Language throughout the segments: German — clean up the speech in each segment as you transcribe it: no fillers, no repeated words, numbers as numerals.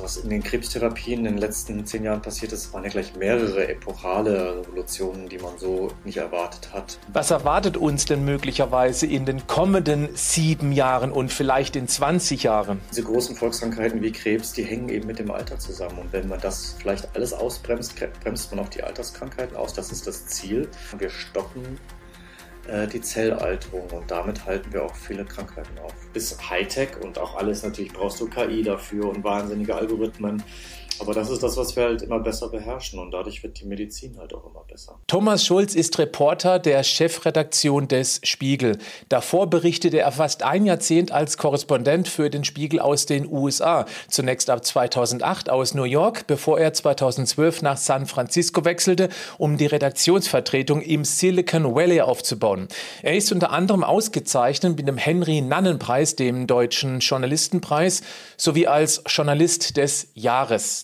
Was in den Krebstherapien in den letzten 10 Jahren passiert ist, waren ja gleich mehrere epochale Revolutionen, die man so nicht erwartet hat. Was erwartet uns denn möglicherweise in den kommenden 7 Jahren und vielleicht in 20 Jahren? Diese großen Volkskrankheiten wie Krebs, die hängen eben mit dem Alter zusammen. Und wenn man das vielleicht alles ausbremst, bremst man auch die Alterskrankheiten aus. Das ist das Ziel. Wir stoppen die Zellalterung und damit halten wir auch viele Krankheiten auf. Bis Hightech und auch alles, natürlich brauchst du KI dafür und wahnsinnige Algorithmen. Aber das ist das, was wir halt immer besser beherrschen und dadurch wird die Medizin halt auch immer besser. Thomas Schulz ist Reporter der Chefredaktion des Spiegel. Davor berichtete er fast ein Jahrzehnt als Korrespondent für den Spiegel aus den USA. Zunächst ab 2008 aus New York, bevor er 2012 nach San Francisco wechselte, um die Redaktionsvertretung im Silicon Valley aufzubauen. Er ist unter anderem ausgezeichnet mit dem Henry-Nannen-Preis, dem Deutschen Journalistenpreis, sowie als Journalist des Jahres.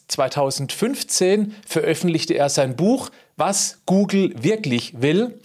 2015 veröffentlichte er sein Buch Was Google wirklich will.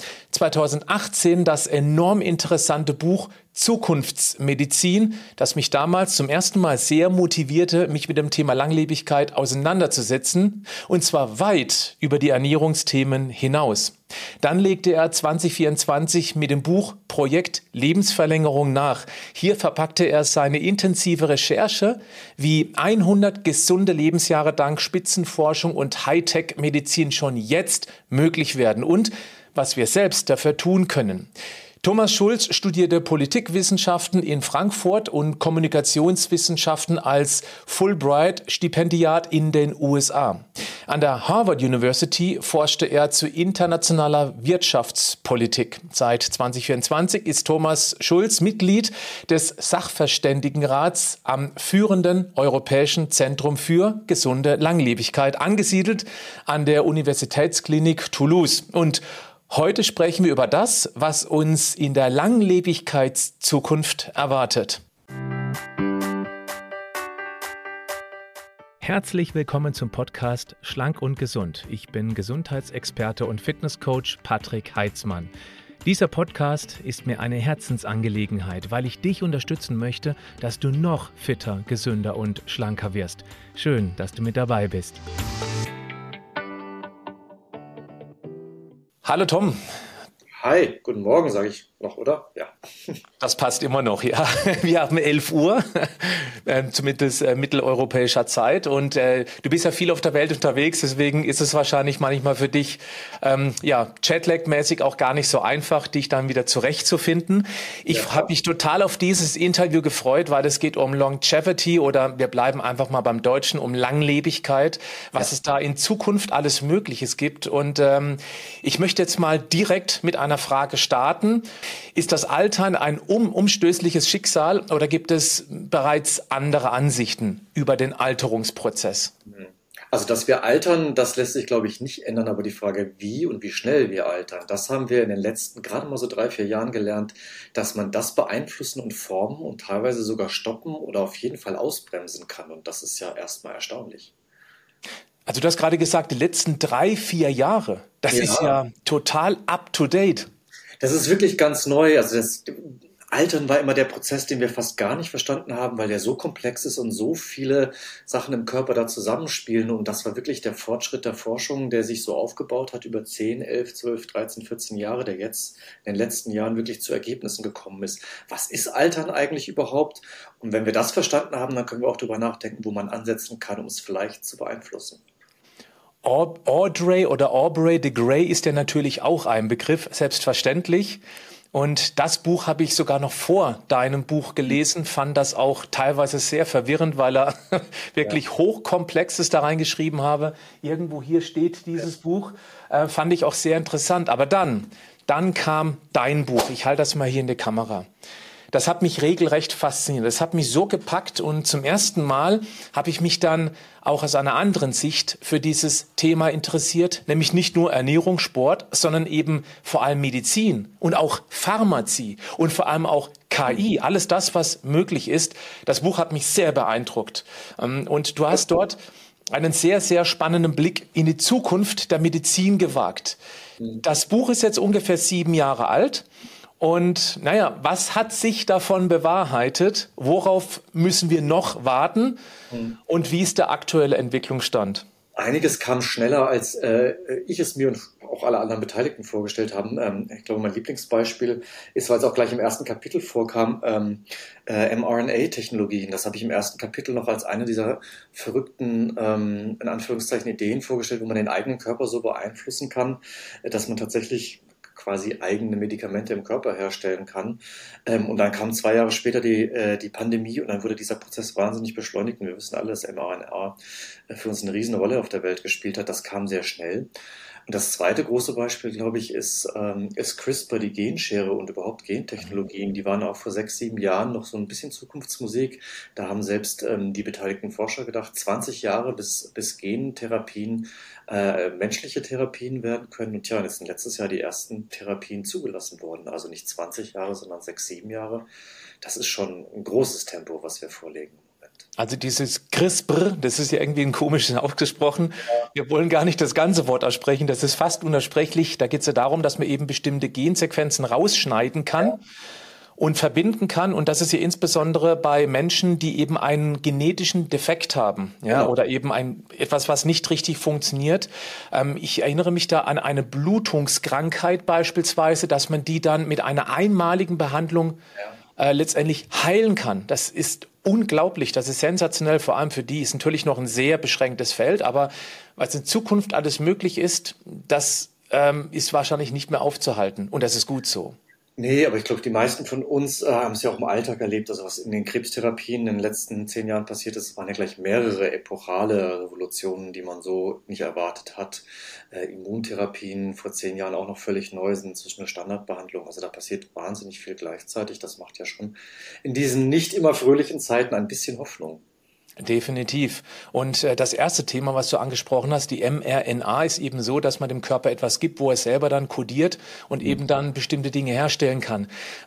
2018 das enorm interessante Buch Zukunftsmedizin, das mich damals zum ersten Mal sehr motivierte, mich mit dem Thema Langlebigkeit auseinanderzusetzen, und zwar weit über die Ernährungsthemen hinaus. Dann legte er 2024 mit dem Buch Projekt Lebensverlängerung nach. Hier verpackte er seine intensive Recherche, wie 100 gesunde Lebensjahre dank Spitzenforschung und Hightech-Medizin schon jetzt möglich werden und was wir selbst dafür tun können. Thomas Schulz studierte Politikwissenschaften in Frankfurt und Kommunikationswissenschaften als Fulbright-Stipendiat in den USA. An der Harvard University forschte er zu internationaler Wirtschaftspolitik. Seit 2024 ist Thomas Schulz Mitglied des Sachverständigenrats am führenden Europäischen Zentrum für gesunde Langlebigkeit, angesiedelt an der Universitätsklinik Toulouse. Und heute sprechen wir über das, was uns in der Langlebigkeitszukunft erwartet. Herzlich willkommen zum Podcast Schlank und Gesund. Ich bin Gesundheitsexperte und Fitnesscoach Patrick Heitzmann. Dieser Podcast ist mir eine Herzensangelegenheit, weil ich dich unterstützen möchte, dass du noch fitter, gesünder und schlanker wirst. Schön, dass du mit dabei bist. Hallo Tom. Hi, guten Morgen, sage ich noch, oder? Ja. Das passt immer noch, ja. Wir haben 11 Uhr, zumindest mitteleuropäischer Zeit. Und du bist ja viel auf der Welt unterwegs, deswegen ist es wahrscheinlich manchmal für dich Jetlag-mäßig auch gar nicht so einfach, dich dann wieder zurechtzufinden. Ich habe mich total auf dieses Interview gefreut, weil es geht um Longevity oder wir bleiben einfach mal beim Deutschen, um Langlebigkeit, was es da in Zukunft alles Mögliches gibt. Und ich möchte jetzt mal direkt mit einer Frage starten. Ist das Altern ein umstößliches Schicksal oder gibt es bereits andere Ansichten über den Alterungsprozess? Also, dass wir altern, das lässt sich, glaube ich, nicht ändern. Aber die Frage, wie und wie schnell wir altern, das haben wir in den letzten gerade mal so 3-4 Jahren gelernt, dass man das beeinflussen und formen und teilweise sogar stoppen oder auf jeden Fall ausbremsen kann. Und das ist ja erstmal erstaunlich. Also du hast gerade gesagt, die letzten 3-4 Jahre, das ist ja total up-to-date. Das ist wirklich ganz neu. Also das Altern war immer der Prozess, den wir fast gar nicht verstanden haben, weil der so komplex ist und so viele Sachen im Körper da zusammenspielen. Und das war wirklich der Fortschritt der Forschung, der sich so aufgebaut hat über 10, 11, 12, 13, 14 Jahre, der jetzt in den letzten Jahren wirklich zu Ergebnissen gekommen ist. Was ist Altern eigentlich überhaupt? Und wenn wir das verstanden haben, dann können wir auch darüber nachdenken, wo man ansetzen kann, um es vielleicht zu beeinflussen. Aubrey de Grey ist ja natürlich auch ein Begriff, selbstverständlich. Und das Buch habe ich sogar noch vor deinem Buch gelesen, fand das auch teilweise sehr verwirrend, weil er wirklich Hochkomplexes da reingeschrieben habe. Irgendwo hier steht dieses Buch, fand ich auch sehr interessant. Aber dann kam dein Buch. Ich halte das mal hier in die Kamera. Das hat mich regelrecht fasziniert. Das hat mich so gepackt und zum ersten Mal habe ich mich dann auch aus einer anderen Sicht für dieses Thema interessiert, nämlich nicht nur Ernährung, Sport, sondern eben vor allem Medizin und auch Pharmazie und vor allem auch KI, alles das, was möglich ist. Das Buch hat mich sehr beeindruckt und du hast dort einen sehr, sehr spannenden Blick in die Zukunft der Medizin gewagt. Das Buch ist jetzt ungefähr 7 Jahre alt. Und naja, was hat sich davon bewahrheitet? Worauf müssen wir noch warten? Und wie ist der aktuelle Entwicklungsstand? Einiges kam schneller, als ich es mir und auch alle anderen Beteiligten vorgestellt haben. Ich glaube, mein Lieblingsbeispiel ist, weil es auch gleich im ersten Kapitel vorkam, mRNA-Technologien. Das habe ich im ersten Kapitel noch als eine dieser verrückten, in Anführungszeichen, Ideen vorgestellt, wo man den eigenen Körper so beeinflussen kann, dass man tatsächlich quasi eigene Medikamente im Körper herstellen kann. Und dann kam 2 Jahre später die Pandemie und dann wurde dieser Prozess wahnsinnig beschleunigt. Und wir wissen alle, dass mRNA für uns eine riesen Rolle auf der Welt gespielt hat. Das kam sehr schnell. Und das zweite große Beispiel, glaube ich, ist CRISPR, die Genschere und überhaupt Gentechnologien. Die waren auch vor 6, 7 Jahren noch so ein bisschen Zukunftsmusik. Da haben selbst die beteiligten Forscher gedacht, 20 Jahre bis Gentherapien menschliche Therapien werden können. Und ja, jetzt sind letztes Jahr die ersten Therapien zugelassen worden. Also nicht 20 Jahre, sondern 6, 7 Jahre. Das ist schon ein großes Tempo, was wir vorlegen. Also dieses CRISPR, das ist ja irgendwie ein komisches ausgesprochen. Wir wollen gar nicht das ganze Wort aussprechen, das ist fast unaussprechlich. Da geht es ja darum, dass man eben bestimmte Gensequenzen rausschneiden kann und verbinden kann. Und das ist ja insbesondere bei Menschen, die eben einen genetischen Defekt haben, ja, Genau. oder eben etwas, was nicht richtig funktioniert. Ich erinnere mich da an eine Blutungskrankheit beispielsweise, dass man die dann mit einer einmaligen Behandlung letztendlich heilen kann. Das ist unglaublich, das ist sensationell, vor allem für die. Ist natürlich noch ein sehr beschränktes Feld, aber was in Zukunft alles möglich ist, das ist wahrscheinlich nicht mehr aufzuhalten. Und das ist gut so. Nee, aber ich glaube, die meisten von uns haben es ja auch im Alltag erlebt. Also was in den Krebstherapien in den letzten 10 Jahren passiert ist, waren ja gleich mehrere epochale Revolutionen, die man so nicht erwartet hat. Immuntherapien vor 10 Jahren auch noch völlig neu, sind inzwischen eine Standardbehandlung. Also da passiert wahnsinnig viel gleichzeitig. Das macht ja schon in diesen nicht immer fröhlichen Zeiten ein bisschen Hoffnung. Definitiv. Und das erste Thema, was du angesprochen hast, die mRNA, ist eben so, dass man dem Körper etwas gibt, wo er selber dann kodiert und eben dann bestimmte Dinge herstellen kann.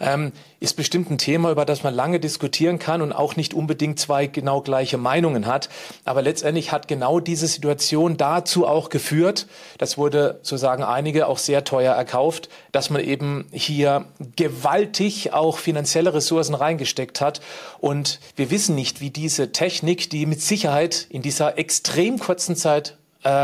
Ist bestimmt ein Thema, über das man lange diskutieren kann und auch nicht unbedingt zwei genau gleiche Meinungen hat. Aber letztendlich hat genau diese Situation dazu auch geführt, das wurde, so sagen einige, auch sehr teuer erkauft, dass man eben hier gewaltig auch finanzielle Ressourcen reingesteckt hat. Und wir wissen nicht, wie diese Technik, die mit Sicherheit in dieser extrem kurzen Zeit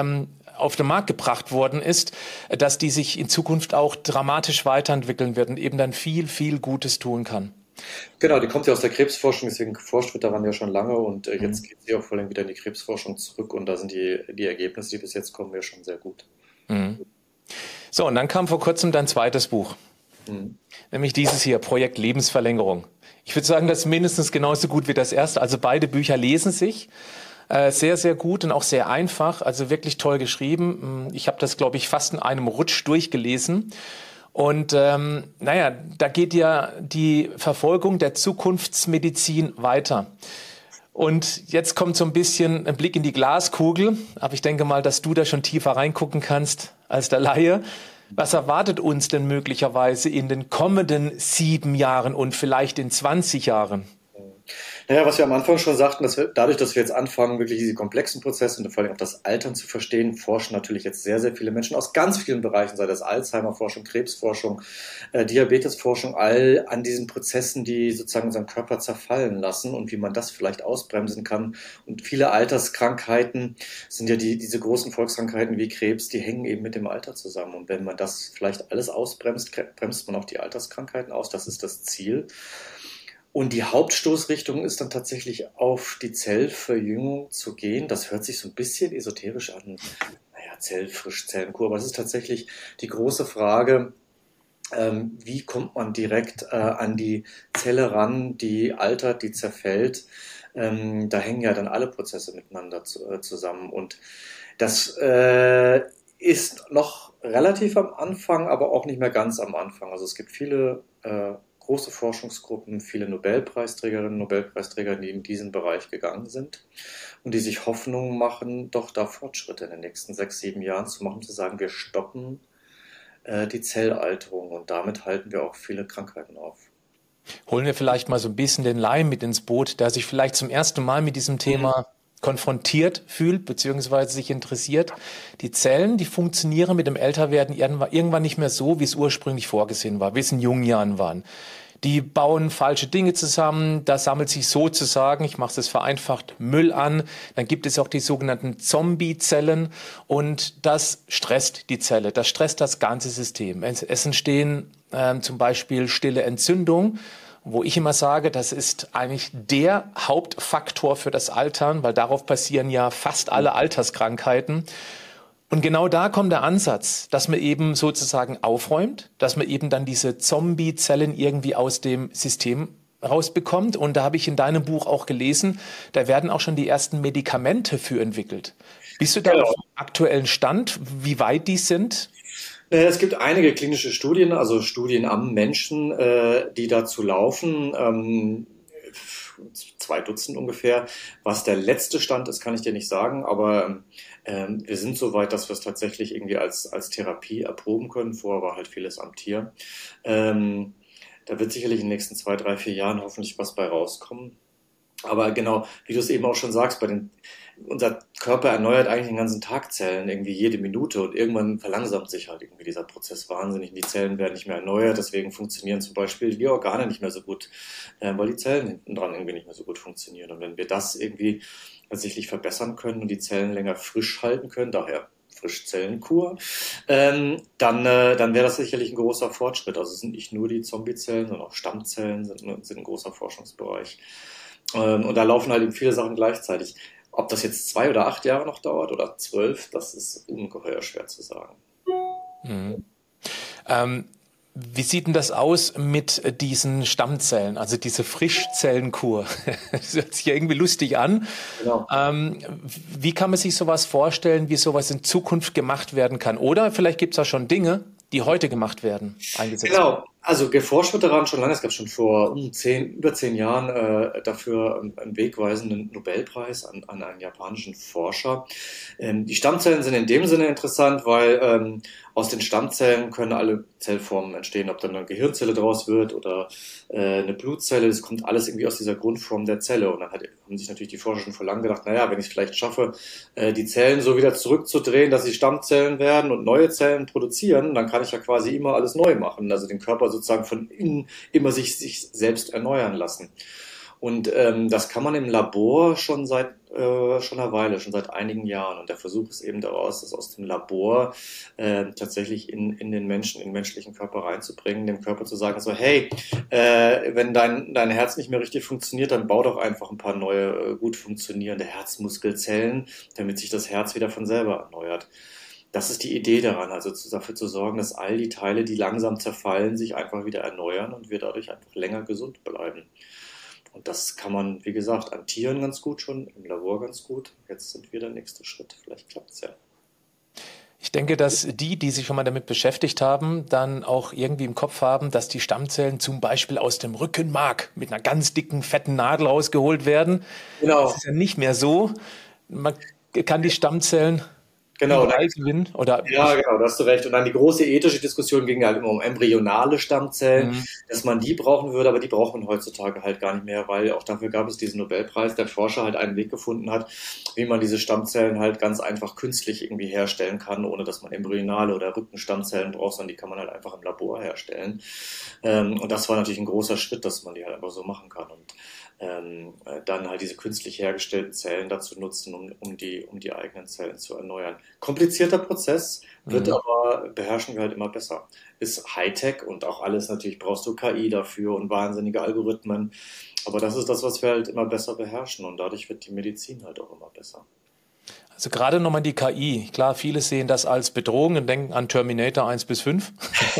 auf den Markt gebracht worden ist, dass die sich in Zukunft auch dramatisch weiterentwickeln wird und eben dann viel, viel Gutes tun kann. Genau, die kommt ja aus der Krebsforschung, deswegen geforscht wird daran ja schon lange und jetzt geht sie auch vor allem wieder in die Krebsforschung zurück und da sind die Ergebnisse, die bis jetzt kommen, ja schon sehr gut. So, und dann kam vor kurzem dein zweites Buch, nämlich dieses hier, Projekt Lebensverlängerung. Ich würde sagen, das ist mindestens genauso gut wie das erste. Also beide Bücher lesen sich sehr, sehr gut und auch sehr einfach. Also wirklich toll geschrieben. Ich habe das, glaube ich, fast in einem Rutsch durchgelesen. Und naja, da geht ja die Verfolgung der Zukunftsmedizin weiter. Und jetzt kommt so ein bisschen ein Blick in die Glaskugel. Aber ich denke mal, dass du da schon tiefer reingucken kannst als der Laie. Was erwartet uns denn möglicherweise in den kommenden 7 Jahren und vielleicht in 20 Jahren? Naja, was wir am Anfang schon sagten, dass wir, dadurch, dass wir jetzt anfangen, wirklich diese komplexen Prozesse und vor allem auch das Altern zu verstehen, forschen natürlich jetzt sehr, sehr viele Menschen aus ganz vielen Bereichen, sei das Alzheimer-Forschung, Krebsforschung, Diabetesforschung, all an diesen Prozessen, die sozusagen unseren Körper zerfallen lassen und wie man das vielleicht ausbremsen kann. Und viele Alterskrankheiten sind ja diese großen Volkskrankheiten wie Krebs, die hängen eben mit dem Alter zusammen. Und wenn man das vielleicht alles ausbremst, bremst man auch die Alterskrankheiten aus. Das ist das Ziel. Und die Hauptstoßrichtung ist dann tatsächlich auf die Zellverjüngung zu gehen. Das hört sich so ein bisschen esoterisch an. Naja, Zellfrisch, Zellenkur. Aber es ist tatsächlich die große Frage, wie kommt man direkt an die Zelle ran, die altert, die zerfällt. Da hängen ja dann alle Prozesse miteinander zusammen. Und das ist noch relativ am Anfang, aber auch nicht mehr ganz am Anfang. Also es gibt viele große Forschungsgruppen, viele Nobelpreisträgerinnen und Nobelpreisträger, die in diesen Bereich gegangen sind und die sich Hoffnung machen, doch da Fortschritte in den nächsten 6, 7 Jahren zu machen, zu sagen, wir stoppen die Zellalterung und damit halten wir auch viele Krankheiten auf. Holen wir vielleicht mal so ein bisschen den Laien mit ins Boot, der sich vielleicht zum ersten Mal mit diesem Thema konfrontiert fühlt beziehungsweise sich interessiert. Die Zellen, die funktionieren mit dem Älterwerden irgendwann nicht mehr so, wie es ursprünglich vorgesehen war, wie es in jungen Jahren waren. Die bauen falsche Dinge zusammen, da sammelt sich sozusagen, ich mache es vereinfacht, Müll an. Dann gibt es auch die sogenannten Zombie-Zellen und das stresst die Zelle, das stresst das ganze System. Es entstehen zum Beispiel stille Entzündungen, wo ich immer sage, das ist eigentlich der Hauptfaktor für das Altern, weil darauf passieren ja fast alle Alterskrankheiten. Und genau da kommt der Ansatz, dass man eben sozusagen aufräumt, dass man eben dann diese Zombie-Zellen irgendwie aus dem System rausbekommt. Und da habe ich in deinem Buch auch gelesen, da werden auch schon die ersten Medikamente für entwickelt. Bist du da auf dem aktuellen Stand, wie weit die sind? Es gibt einige klinische Studien, also Studien am Menschen, die dazu laufen. 2 Dutzend ungefähr. Was der letzte Stand ist, kann ich dir nicht sagen, aber wir sind so weit, dass wir es tatsächlich irgendwie als Therapie erproben können. Vorher war halt vieles am Tier. Da wird sicherlich in den nächsten 2, 3, 4 Jahren hoffentlich was bei rauskommen. Aber genau, wie du es eben auch schon sagst, unser Körper erneuert eigentlich den ganzen Tag Zellen, irgendwie jede Minute, und irgendwann verlangsamt sich halt irgendwie dieser Prozess wahnsinnig und die Zellen werden nicht mehr erneuert, deswegen funktionieren zum Beispiel die Organe nicht mehr so gut, weil die Zellen hinten dran irgendwie nicht mehr so gut funktionieren. Und wenn wir das irgendwie tatsächlich verbessern können und die Zellen länger frisch halten können, daher Frischzellenkur, dann wäre das sicherlich ein großer Fortschritt. Also es sind nicht nur die Zombiezellen, sondern auch Stammzellen sind ein großer Forschungsbereich. Und da laufen halt eben viele Sachen gleichzeitig. Ob das jetzt 2 oder 8 Jahre noch dauert oder 12, das ist ungeheuer schwer zu sagen. Mhm. Wie sieht denn das aus mit diesen Stammzellen, also diese Frischzellenkur? Das hört sich ja irgendwie lustig an. Genau. Wie kann man sich sowas vorstellen, wie sowas in Zukunft gemacht werden kann? Oder vielleicht gibt es auch schon Dinge, die heute gemacht werden, eingesetzt werden. Genau, also geforscht wird daran schon lange. Es gab schon vor über 10 Jahren dafür einen wegweisenden Nobelpreis an einen japanischen Forscher. Die Stammzellen sind in dem Sinne interessant, weil aus den Stammzellen können alle Zellformen entstehen, ob dann eine Gehirnzelle draus wird oder eine Blutzelle. Das kommt alles irgendwie aus dieser Grundform der Zelle. Und dann haben sich natürlich die Forscher schon vor langem gedacht, naja, wenn ich es vielleicht schaffe, die Zellen so wieder zurückzudrehen, dass sie Stammzellen werden und neue Zellen produzieren, dann kann ich ja quasi immer alles neu machen. Also den Körper sozusagen von innen immer sich selbst erneuern lassen. Und das kann man im Labor schon seit einer Weile, schon seit einigen Jahren. Und der Versuch ist eben daraus, das aus dem Labor tatsächlich in den Menschen, in den menschlichen Körper reinzubringen, dem Körper zu sagen, so hey, wenn dein Herz nicht mehr richtig funktioniert, dann bau doch einfach ein paar neue, gut funktionierende Herzmuskelzellen, damit sich das Herz wieder von selber erneuert. Das ist die Idee daran, also dafür zu sorgen, dass all die Teile, die langsam zerfallen, sich einfach wieder erneuern und wir dadurch einfach länger gesund bleiben. Und das kann man, wie gesagt, an Tieren ganz gut schon, im Labor ganz gut. Jetzt sind wir der nächste Schritt. Vielleicht klappt es ja. Ich denke, dass die sich schon mal damit beschäftigt haben, dann auch irgendwie im Kopf haben, dass die Stammzellen zum Beispiel aus dem Rückenmark mit einer ganz dicken, fetten Nadel rausgeholt werden. Genau. Das ist ja nicht mehr so. Man kann die Stammzellen Genau, überall gewinnen. Oder ja, genau, da hast du recht. Und dann die große ethische Diskussion ging halt immer um embryonale Stammzellen, Mhm. dass man die brauchen würde, aber die braucht man heutzutage halt gar nicht mehr, weil auch dafür gab es diesen Nobelpreis, der Forscher halt einen Weg gefunden hat, wie man diese Stammzellen halt ganz einfach künstlich irgendwie herstellen kann, ohne dass man embryonale oder Rückenstammzellen braucht, sondern die kann man halt einfach im Labor herstellen. Und das war natürlich ein großer Schritt, dass man die halt einfach so machen kann. Und dann halt diese künstlich hergestellten Zellen dazu nutzen, um die eigenen Zellen zu erneuern. Komplizierter Prozess, aber beherrschen wir halt immer besser. Ist Hightech und auch alles, natürlich brauchst du KI dafür und wahnsinnige Algorithmen. Aber das ist das, was wir halt immer besser beherrschen und dadurch wird die Medizin halt auch immer besser. Also gerade nochmal die KI. Klar, viele sehen das als Bedrohung und denken an Terminator 1 bis 5.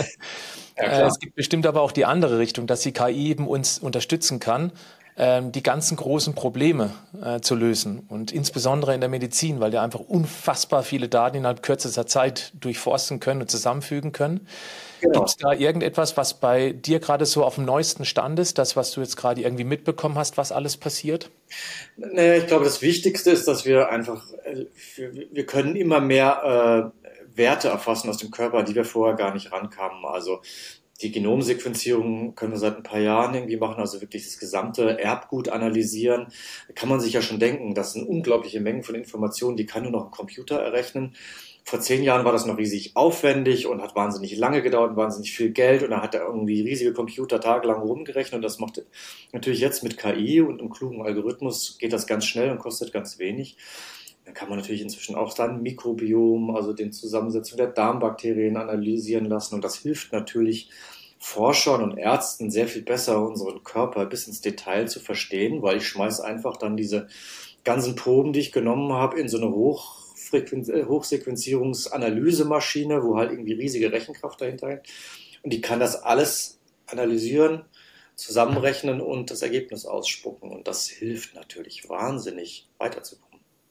Ja, klar. Es gibt bestimmt aber auch die andere Richtung, dass die KI eben uns unterstützen kann, die ganzen großen Probleme zu lösen. Und insbesondere in der Medizin, weil die einfach unfassbar viele Daten innerhalb kürzester Zeit durchforsten können und zusammenfügen können. Genau. Gibt es da irgendetwas, was bei dir gerade so auf dem neuesten Stand ist, das, was du jetzt gerade irgendwie mitbekommen hast, was alles passiert? Naja, ich glaube, das Wichtigste ist, dass wir einfach, wir können immer mehr Werte erfassen aus dem Körper, die wir vorher gar nicht rankamen. Also Die Genomsequenzierung können wir seit ein paar Jahren irgendwie machen, also wirklich das gesamte Erbgut analysieren. Da kann man sich ja schon denken, das sind unglaubliche Mengen von Informationen, die kann nur noch ein Computer errechnen. Vor 10 Jahren war das noch riesig aufwendig und hat wahnsinnig lange gedauert und wahnsinnig viel Geld und da hat er irgendwie riesige Computer tagelang rumgerechnet und das macht natürlich jetzt mit KI und einem klugen Algorithmus geht das ganz schnell und kostet ganz wenig. Dann kann man natürlich inzwischen auch dann Mikrobiom, also den Zusammensetzung der Darmbakterien analysieren lassen und das hilft natürlich Forschern und Ärzten sehr viel besser, unseren Körper bis ins Detail zu verstehen, weil ich schmeiße einfach dann diese ganzen Proben, die ich genommen habe, in so eine Hochsequenzierungsanalysemashine, wo halt irgendwie riesige Rechenkraft dahinter hängt. Und die kann das alles analysieren, zusammenrechnen und das Ergebnis ausspucken. Und das hilft natürlich wahnsinnig weiterzukommen.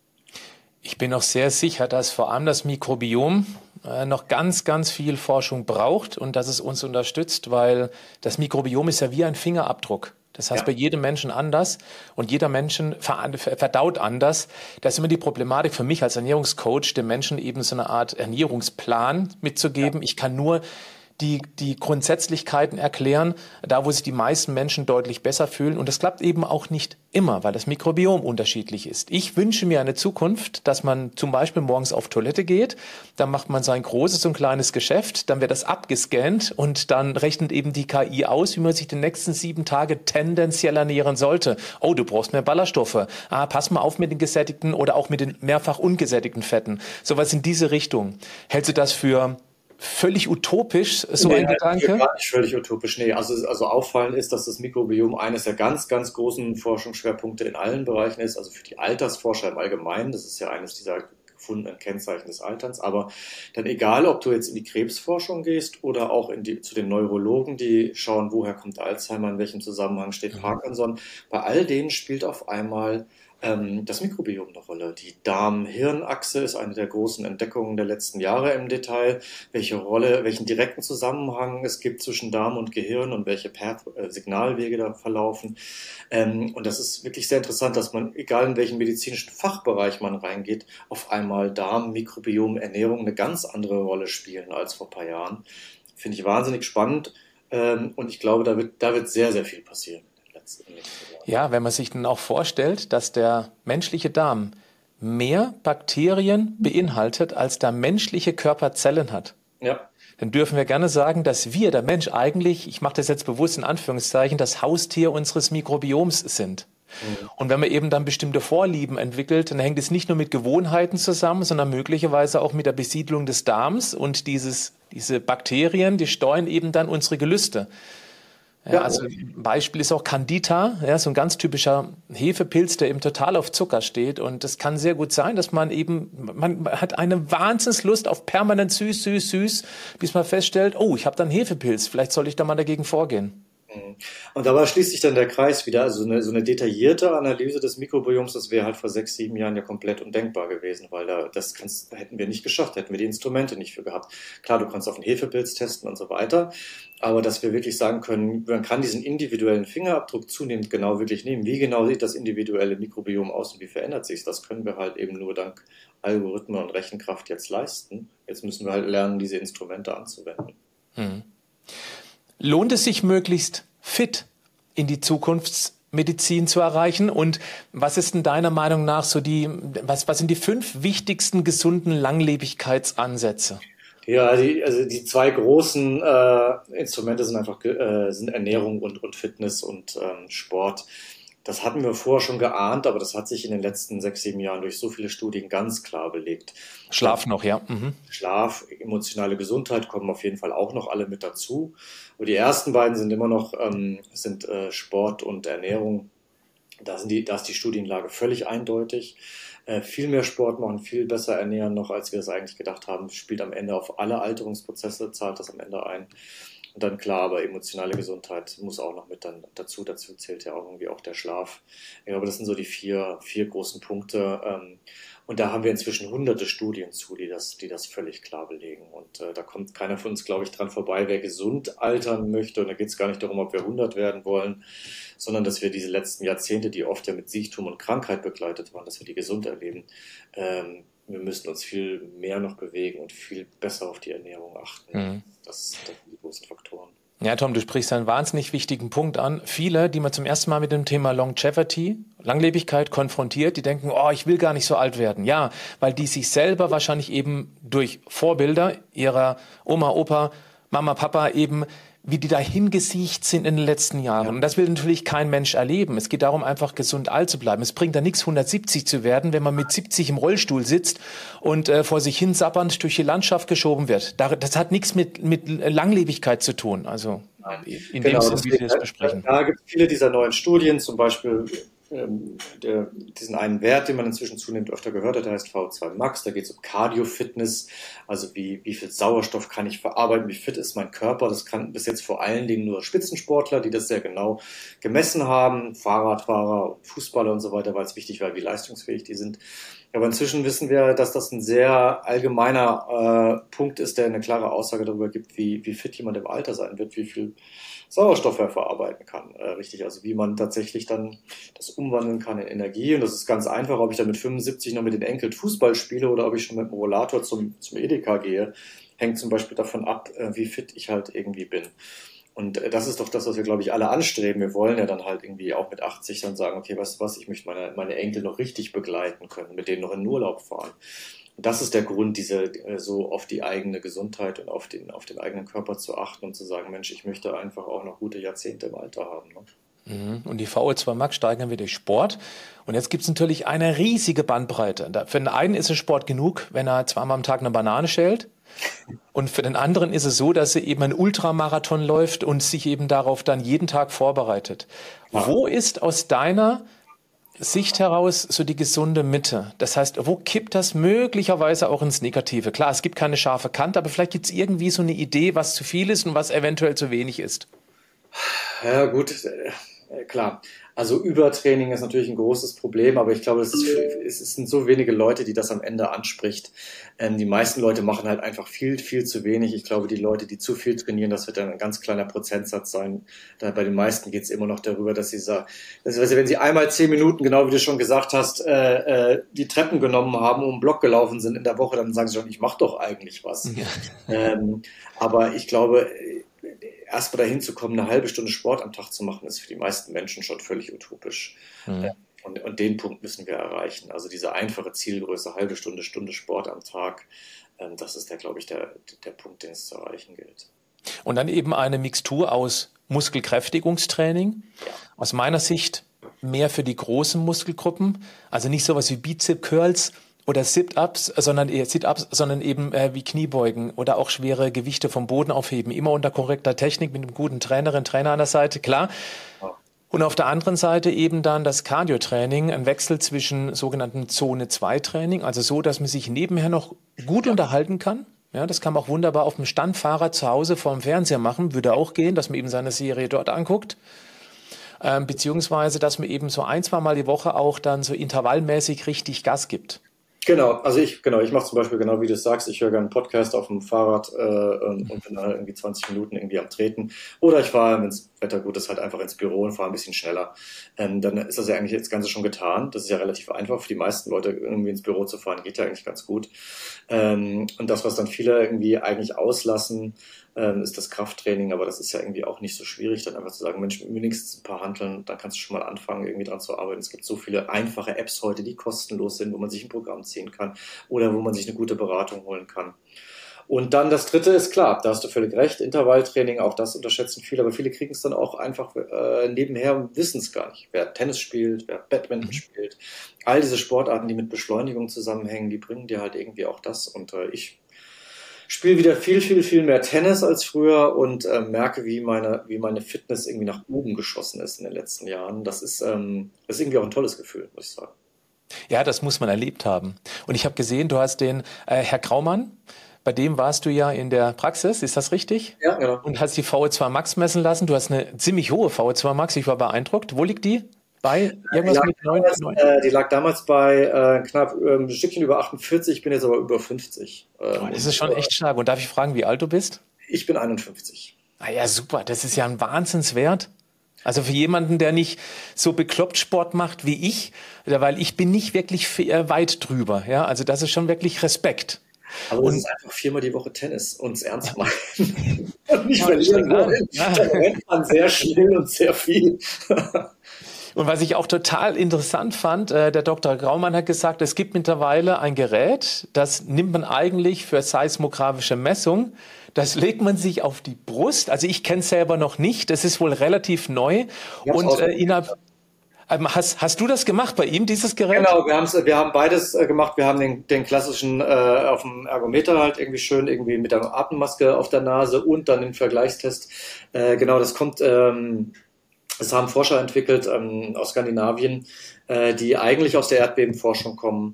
Ich bin auch sehr sicher, dass vor allem das Mikrobiom noch ganz, ganz viel Forschung braucht und dass es uns unterstützt, weil das Mikrobiom ist ja wie ein Fingerabdruck. Das heißt, bei jedem Menschen anders und jeder Menschen verdaut anders. Da ist immer die Problematik für mich als Ernährungscoach, dem Menschen eben so eine Art Ernährungsplan mitzugeben. Ich kann nur die Grundsätzlichkeiten erklären, da wo sich die meisten Menschen deutlich besser fühlen. Und das klappt eben auch nicht immer, weil das Mikrobiom unterschiedlich ist. Ich wünsche mir eine Zukunft, dass man zum Beispiel morgens auf Toilette geht, dann macht man sein großes und kleines Geschäft, dann wird das abgescannt und dann rechnet eben die KI aus, wie man sich die nächsten 7 Tage tendenziell ernähren sollte. Oh, du brauchst mehr Ballaststoffe. Pass mal auf mit den gesättigten oder auch mit den mehrfach ungesättigten Fetten. Sowas in diese Richtung. Hältst du das für völlig utopisch, so ein Gedanke? Gar nicht völlig utopisch, nee. Also auffallend ist, dass das Mikrobiom eines der ganz, ganz großen Forschungsschwerpunkte in allen Bereichen ist, also für die Altersforscher im Allgemeinen. Das ist ja eines dieser gefundenen Kennzeichen des Alterns. Aber dann egal, ob du jetzt in die Krebsforschung gehst oder auch zu den Neurologen, die schauen, woher kommt Alzheimer, in welchem Zusammenhang steht Parkinson. Bei all denen spielt auf einmal das Mikrobiom eine Rolle. Die Darm-Hirn-Achse ist eine der großen Entdeckungen der letzten Jahre im Detail. Welchen direkten Zusammenhang es gibt zwischen Darm und Gehirn und welche Signalwege da verlaufen. Und das ist wirklich sehr interessant, dass man, egal in welchen medizinischen Fachbereich man reingeht, auf einmal Darm, Mikrobiom, Ernährung eine ganz andere Rolle spielen als vor ein paar Jahren. Finde ich wahnsinnig spannend. Und ich glaube, da wird sehr, sehr viel passieren. Ja, wenn man sich dann auch vorstellt, dass der menschliche Darm mehr Bakterien beinhaltet, als der menschliche Körper Zellen hat, dann dürfen wir gerne sagen, dass wir, der Mensch, eigentlich, ich mache das jetzt bewusst in Anführungszeichen, das Haustier unseres Mikrobioms sind. Und wenn man eben dann bestimmte Vorlieben entwickelt, dann hängt es nicht nur mit Gewohnheiten zusammen, sondern möglicherweise auch mit der Besiedlung des Darms und diese Bakterien, die steuern eben dann unsere Gelüste. Ja, also ein Beispiel ist auch Candida, ja, so ein ganz typischer Hefepilz, der eben total auf Zucker steht. Und es kann sehr gut sein, dass man hat eine Wahnsinnslust auf permanent süß, süß, süß, bis man feststellt, oh, ich habe dann Hefepilz, vielleicht soll ich da mal dagegen vorgehen. Und dabei schließt sich dann der Kreis wieder. Also so eine detaillierte Analyse des Mikrobioms, das wäre halt vor 6, 7 Jahren ja komplett undenkbar gewesen, weil hätten wir nicht geschafft, hätten wir die Instrumente nicht für gehabt. Klar, du kannst auf einen Hefepilz testen und so weiter, aber dass wir wirklich sagen können, man kann diesen individuellen Fingerabdruck zunehmend genau wirklich nehmen. Wie genau sieht das individuelle Mikrobiom aus und wie verändert sich das? Können wir halt eben nur dank Algorithmen und Rechenkraft jetzt leisten. Jetzt müssen wir halt lernen, diese Instrumente anzuwenden. Lohnt es sich möglichst fit in die Zukunftsmedizin zu erreichen? Und was ist denn deiner Meinung nach was sind die 5 wichtigsten gesunden Langlebigkeitsansätze? Ja, die 2 großen Instrumente sind einfach sind Ernährung und Fitness und Sport. Das hatten wir vorher schon geahnt, aber das hat sich in den letzten 6, 7 Jahren durch so viele Studien ganz klar belegt. Schlaf noch, ja. Schlaf, emotionale Gesundheit kommen auf jeden Fall auch noch alle mit dazu. Und die ersten beiden sind immer noch Sport und Ernährung. Da ist die Studienlage völlig eindeutig. Viel mehr Sport machen, viel besser ernähren noch, als wir das eigentlich gedacht haben. Spielt am Ende auf alle Alterungsprozesse, zahlt das am Ende ein. Und dann klar, aber emotionale Gesundheit muss auch noch mit dann dazu. Dazu zählt ja auch irgendwie auch der Schlaf. Ich glaube, das sind so die vier großen Punkte. Und da haben wir inzwischen hunderte Studien zu, die das völlig klar belegen. Und da kommt keiner von uns, glaube ich, dran vorbei, wer gesund altern möchte. Und da geht es gar nicht darum, ob wir 100 werden wollen, sondern dass wir diese letzten Jahrzehnte, die oft ja mit Siechtum und Krankheit begleitet waren, dass wir die gesund erleben. Wir müssen uns viel mehr noch bewegen und viel besser auf die Ernährung achten. Das sind die großen Faktoren. Ja, Tom, du sprichst einen wahnsinnig wichtigen Punkt an. Viele, die man zum ersten Mal mit dem Thema Longevity, Langlebigkeit konfrontiert, die denken, oh, ich will gar nicht so alt werden. Ja, weil die sich selber wahrscheinlich eben durch Vorbilder ihrer Oma, Opa, Mama, Papa eben, wie die da hingesiegt sind in den letzten Jahren. Ja. Und das will natürlich kein Mensch erleben. Es geht darum, einfach gesund alt zu bleiben. Es bringt da nichts, 170 zu werden, wenn man mit 70 im Rollstuhl sitzt und vor sich hin sabbernd durch die Landschaft geschoben wird. Das hat nichts mit Langlebigkeit zu tun. Also in dem Sinne, wie Sie das besprechen. Da gibt es viele dieser neuen Studien, zum Beispiel diesen einen Wert, den man inzwischen zunehmend öfter gehört hat, der heißt VO2 Max. Da geht es um Cardio-Fitness, also wie viel Sauerstoff kann ich verarbeiten, wie fit ist mein Körper. Das kann bis jetzt vor allen Dingen nur Spitzensportler, die das sehr genau gemessen haben, Fahrradfahrer, Fußballer und so weiter, weil es wichtig war, wie leistungsfähig die sind. Aber inzwischen wissen wir, dass das ein sehr allgemeiner Punkt ist, der eine klare Aussage darüber gibt, wie fit jemand im Alter sein wird, wie viel Sauerstoff er verarbeiten kann. Richtig, also wie man tatsächlich dann das umwandeln kann in Energie. Und das ist ganz einfach, ob ich dann mit 75 noch mit den Enkeln Fußball spiele oder ob ich schon mit dem Rollator zum Edeka gehe, hängt zum Beispiel davon ab, wie fit ich halt irgendwie bin. Und das ist doch das, was wir, glaube ich, alle anstreben. Wir wollen ja dann halt irgendwie auch mit 80 dann sagen, okay, weißt du was, ich möchte meine Enkel noch richtig begleiten können, mit denen noch in den Urlaub fahren. Und das ist der Grund, so auf die eigene Gesundheit und auf den eigenen Körper zu achten und zu sagen, Mensch, ich möchte einfach auch noch gute Jahrzehnte im Alter haben. Ne? Und die VO2 Max steigern wir durch Sport. Und jetzt gibt es natürlich eine riesige Bandbreite. Für den einen ist es Sport genug, wenn er zweimal am Tag eine Banane schält. Und für den anderen ist es so, dass er eben einen Ultramarathon läuft und sich eben darauf dann jeden Tag vorbereitet. Ja. Wo ist aus deiner Sicht heraus so die gesunde Mitte? Das heißt, wo kippt das möglicherweise auch ins Negative? Klar, es gibt keine scharfe Kante, aber vielleicht gibt es irgendwie so eine Idee, was zu viel ist und was eventuell zu wenig ist. Ja, gut, klar. Also Übertraining ist natürlich ein großes Problem, aber ich glaube, es sind so wenige Leute, die das am Ende anspricht. Die meisten Leute machen halt einfach viel, viel zu wenig. Ich glaube, die Leute, die zu viel trainieren, das wird dann ein ganz kleiner Prozentsatz sein. Bei den meisten geht es immer noch darüber, dass sie sagen, wenn sie einmal 10 Minuten, genau wie du schon gesagt hast, die Treppen genommen haben und einen Block gelaufen sind in der Woche, dann sagen sie schon, ich mache doch eigentlich was. Ja. Aber ich glaube, erst mal dahin zu kommen, eine halbe Stunde Sport am Tag zu machen, ist für die meisten Menschen schon völlig utopisch. Mhm. Und den Punkt müssen wir erreichen. Also diese einfache Zielgröße, halbe Stunde, Stunde Sport am Tag, das ist, glaube ich, der Punkt, den es zu erreichen gilt. Und dann eben eine Mixtur aus Muskelkräftigungstraining. Ja. Aus meiner Sicht mehr für die großen Muskelgruppen. Also nicht sowas wie Bizep-Curls oder Sit-Ups, sondern eben wie Kniebeugen oder auch schwere Gewichte vom Boden aufheben. Immer unter korrekter Technik mit einem guten Trainer an der Seite, klar. Ja. Und auf der anderen Seite eben dann das Cardio-Training, ein Wechsel zwischen sogenannten Zone-2-Training, also so, dass man sich nebenher noch gut unterhalten kann. Ja, das kann man auch wunderbar auf dem Standfahrrad zu Hause vor dem Fernseher machen, würde auch gehen, dass man eben seine Serie dort anguckt. Beziehungsweise, dass man eben so 1-2 Mal die Woche auch dann so intervallmäßig richtig Gas gibt. Genau, also ich mache zum Beispiel genau wie du es sagst, ich höre gerne einen Podcast auf dem Fahrrad und bin dann irgendwie 20 Minuten irgendwie am Treten. Oder ich fahre, wenn das Wetter gut ist, halt einfach ins Büro und fahre ein bisschen schneller. Dann ist das ja eigentlich das Ganze schon getan. Das ist ja relativ einfach für die meisten Leute, irgendwie ins Büro zu fahren, geht ja eigentlich ganz gut. Und das, was dann viele irgendwie eigentlich auslassen, ist das Krafttraining, aber das ist ja irgendwie auch nicht so schwierig, dann einfach zu sagen, Mensch, wenigstens ein paar Hanteln, dann kannst du schon mal anfangen, irgendwie dran zu arbeiten. Es gibt so viele einfache Apps heute, die kostenlos sind, wo man sich ein Programm ziehen kann oder wo man sich eine gute Beratung holen kann. Und dann das Dritte ist klar, da hast du völlig recht, Intervalltraining, auch das unterschätzen viele, aber viele kriegen es dann auch einfach nebenher und wissen es gar nicht. Wer Tennis spielt, wer Badminton spielt, all diese Sportarten, die mit Beschleunigung zusammenhängen, die bringen dir halt irgendwie auch das. Und ich spiele wieder viel, viel, viel mehr Tennis als früher und merke, wie meine Fitness irgendwie nach oben geschossen ist in den letzten Jahren. Das ist irgendwie auch ein tolles Gefühl, muss ich sagen. Ja, das muss man erlebt haben. Und ich habe gesehen, du hast den Herr Graumann, bei dem warst du ja in der Praxis, ist das richtig? Ja, genau. Und hast die VO2 Max messen lassen. Du hast eine ziemlich hohe VO2 Max, ich war beeindruckt. Wo liegt die? Bei irgendwas mit 9? Die lag damals bei knapp ein Stückchen über 48, ich bin jetzt aber über 50. Das ist schon echt stark. Und darf ich fragen, wie alt du bist? Ich bin 51. Ah ja, super. Das ist ja ein Wahnsinnswert. Also für jemanden, der nicht so bekloppt Sport macht wie ich, weil ich bin nicht wirklich weit drüber. Ja, also das ist schon wirklich Respekt. Aber das ist Und einfach 4-mal die Woche Tennis und es ernst meinen und nicht das verlieren strengt an. wollen. Ja. Da rennt man sehr schnell und sehr viel. Und was ich auch total interessant fand, der Dr. Graumann hat gesagt, es gibt mittlerweile ein Gerät, das nimmt man eigentlich für seismografische Messung. Das legt man sich auf die Brust. Also ich kenne es selber noch nicht. Das ist wohl relativ neu. Ich habe es Und ausprobiert. hast du das gemacht bei ihm, dieses Gerät? Genau, wir haben beides gemacht. Wir haben den klassischen auf dem Ergometer halt irgendwie schön irgendwie mit der Atemmaske auf der Nase und dann den Vergleichstest. Genau, das haben Forscher entwickelt aus Skandinavien, die eigentlich aus der Erdbebenforschung kommen.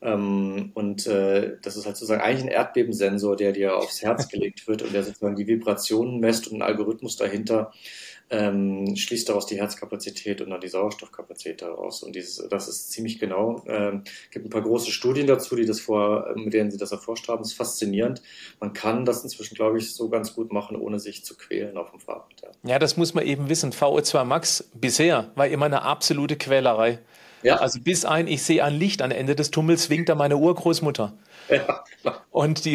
Das ist halt sozusagen eigentlich ein Erdbebensensor, der dir aufs Herz gelegt wird und der sozusagen die Vibrationen messt und ein Algorithmus dahinter schließt daraus die Herzkapazität und dann die Sauerstoffkapazität daraus. Und das ist ziemlich genau. Gibt ein paar große Studien dazu, mit denen sie das erforscht haben. Das ist faszinierend. Man kann das inzwischen, glaube ich, so ganz gut machen, ohne sich zu quälen auf dem Fahrrad. Ja. Ja, das muss man eben wissen. VO2 Max bisher war immer eine absolute Quälerei. Ja, Also ich sehe ein Licht am Ende des Tunnels, winkt da meine Urgroßmutter. ja, Und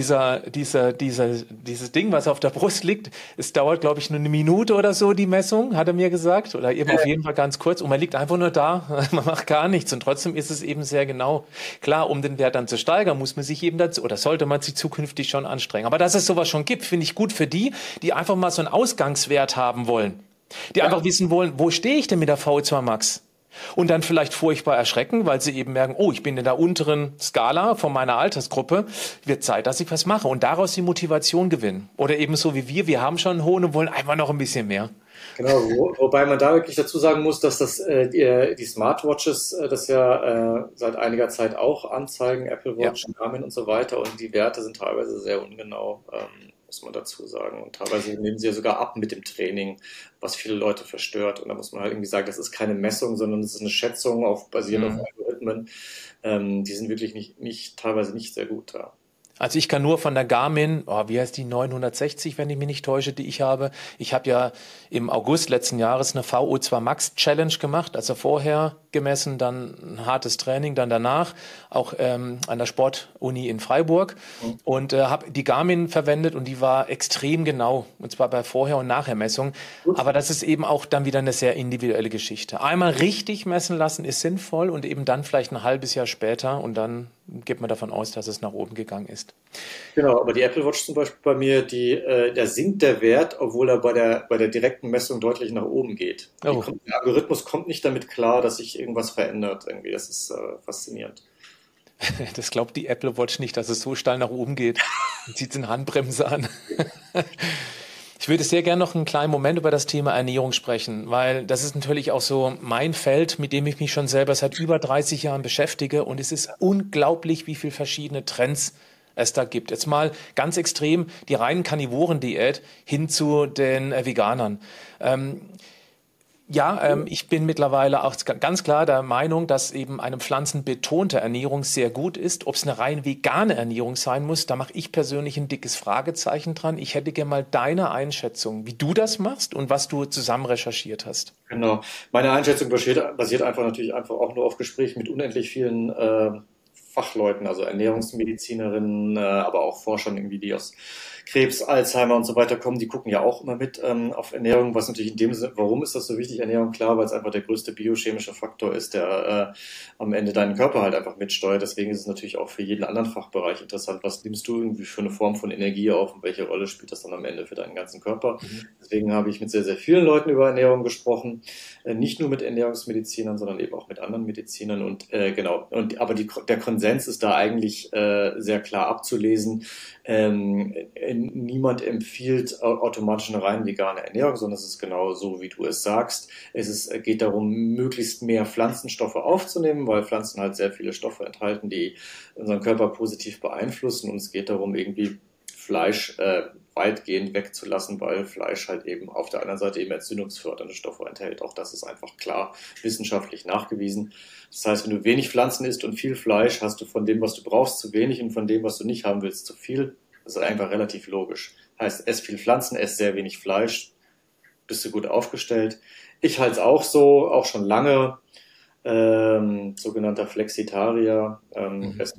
dieses Ding, was auf der Brust liegt, es dauert, glaube ich, nur eine Minute oder so, die Messung, hat er mir gesagt. Oder eben auf jeden Fall ganz kurz. Und man liegt einfach nur da, man macht gar nichts. Und trotzdem ist es eben sehr genau. Klar, um den Wert dann zu steigern, muss man sich eben dazu, oder sollte man sich zukünftig schon anstrengen. Aber dass es sowas schon gibt, finde ich gut für die, die einfach mal so einen Ausgangswert haben wollen. Die ja. einfach wissen wollen, wo stehe ich denn mit der VO2 Max? Und dann vielleicht furchtbar erschrecken, weil sie eben merken, oh, ich bin in der unteren Skala von meiner Altersgruppe, wird Zeit, dass ich was mache und daraus die Motivation gewinnen. Oder eben so wie wir haben schon einen hohen und wollen einfach noch ein bisschen mehr. Genau, wobei man da wirklich dazu sagen muss, dass die Smartwatches das ja seit einiger Zeit auch anzeigen, Apple Ja. Watch, Garmin und so weiter, und die Werte sind teilweise sehr ungenau, muss man dazu sagen. Und teilweise nehmen sie ja sogar ab mit dem Training, was viele Leute verstört. Und da muss man halt irgendwie sagen, das ist keine Messung, sondern es ist eine Schätzung basierend auf Mhm. Algorithmen. Die sind wirklich teilweise nicht sehr gut da. Also ich kann nur von der Garmin, wie heißt die, 960, wenn ich mich nicht täusche, die ich habe. Ich habe ja im August letzten Jahres eine VO2 Max Challenge gemacht, also vorher gemessen, dann ein hartes Training, dann danach, auch an der Sportuni in Freiburg, und habe die Garmin verwendet und die war extrem genau, und zwar bei Vorher- und Nachhermessung. Gut. Aber das ist eben auch dann wieder eine sehr individuelle Geschichte. Einmal richtig messen lassen ist sinnvoll und eben dann vielleicht ein halbes Jahr später und dann geht man davon aus, dass es nach oben gegangen ist. Genau, aber die Apple Watch zum Beispiel bei mir, da sinkt der Wert, obwohl er bei der direkten Messung deutlich nach oben geht. Oh, Der Algorithmus kommt nicht damit klar, dass sich irgendwas verändert irgendwie. Das ist faszinierend. das glaubt die Apple Watch nicht, dass es so steil nach oben geht. Und zieht eine Handbremse an. Ich würde sehr gerne noch einen kleinen Moment über das Thema Ernährung sprechen, weil das ist natürlich auch so mein Feld, mit dem ich mich schon selber seit über 30 Jahren beschäftige. Und es ist unglaublich, wie viele verschiedene Trends es da gibt. Jetzt mal ganz extrem die reinen Karnivoren-Diät hin zu den Veganern. Ich bin mittlerweile auch ganz klar der Meinung, dass eben eine pflanzenbetonte Ernährung sehr gut ist. Ob es eine rein vegane Ernährung sein muss, da mache ich persönlich ein dickes Fragezeichen dran. Ich hätte gerne mal deine Einschätzung, wie du das machst und was du zusammen recherchiert hast. Genau. Meine Einschätzung basiert einfach natürlich einfach auch nur auf Gesprächen mit unendlich vielen Fachleuten, also Ernährungsmedizinerinnen, aber auch Forschern irgendwie, die aus Krebs, Alzheimer und so weiter kommen, die gucken ja auch immer mit auf Ernährung, was natürlich in dem Sinne, warum ist das so wichtig, Ernährung? Klar, weil es einfach der größte biochemische Faktor ist, der am Ende deinen Körper halt einfach mitsteuert. Deswegen ist es natürlich auch für jeden anderen Fachbereich interessant, was nimmst du irgendwie für eine Form von Energie auf und welche Rolle spielt das dann am Ende für deinen ganzen Körper. Deswegen habe ich mit sehr, sehr vielen Leuten über Ernährung gesprochen, nicht nur mit Ernährungsmedizinern, sondern eben auch mit anderen Medizinern aber der Konsens ist da eigentlich sehr klar abzulesen. Niemand empfiehlt automatisch eine rein vegane Ernährung, sondern es ist genau so, wie du es sagst. Geht darum, möglichst mehr Pflanzenstoffe aufzunehmen, weil Pflanzen halt sehr viele Stoffe enthalten, die unseren Körper positiv beeinflussen. Und es geht darum, irgendwie Fleisch weitgehend wegzulassen, weil Fleisch halt eben auf der anderen Seite eben entzündungsfördernde Stoffe enthält. Auch das ist einfach klar wissenschaftlich nachgewiesen. Das heißt, wenn du wenig Pflanzen isst und viel Fleisch, hast du von dem, was du brauchst, zu wenig und von dem, was du nicht haben willst, zu viel. Das ist einfach relativ logisch. Heißt, ess viel Pflanzen, ess sehr wenig Fleisch, bist du gut aufgestellt. Ich halte es auch so, auch schon lange, sogenannter Flexitarier, esse